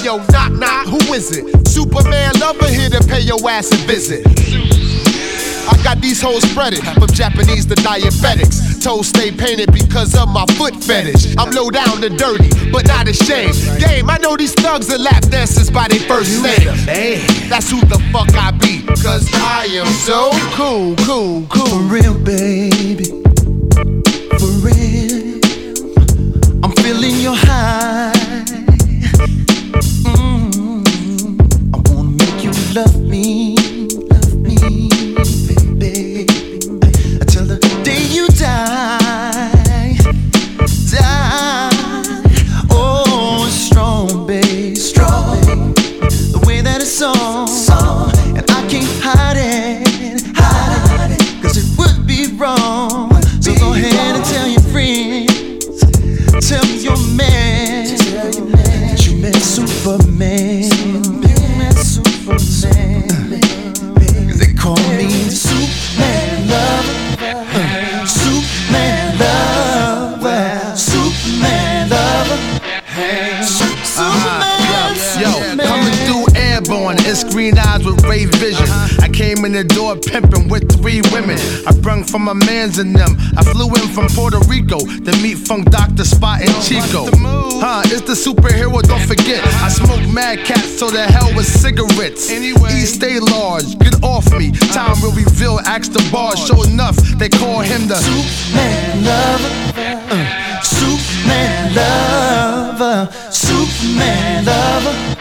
yo, knock, knock, who is it? Superman lover here to pay your ass a visit. I got these hoes spreaded, from Japanese to diabetics. Toes stay painted because of my foot fetish. I'm low down to dirty, but not ashamed. Game, I know these thugs are lap dancers by their first name. That's who the fuck I be, cause I am so cool, cool, cool. For real, baby, for real. I'm feeling your high. I wanna make you love me, baby. Until the day you die. Oh, strong, babe, strong. The way that it's on, and I can't hide it, cause it would be wrong. So go ahead and tell your friends, tell your man that you met Superman. Cause they call me Superman lover, Superman lover, Superman lover, Superman. Yo, coming through airborne, it's green eyes with ray vision. I came in the door pimping with 3 women. I brung from my mans and them. I flew in from Puerto Rico to meet Funk Dr. Spot and Chico. It's the superhero, don't forget. I smoke mad cats, so the hell with cigarettes. Eat, stay large, get off me. Time will reveal, ask the bar. Show enough, they call him the Superman lover, Superman lover, Superman lover.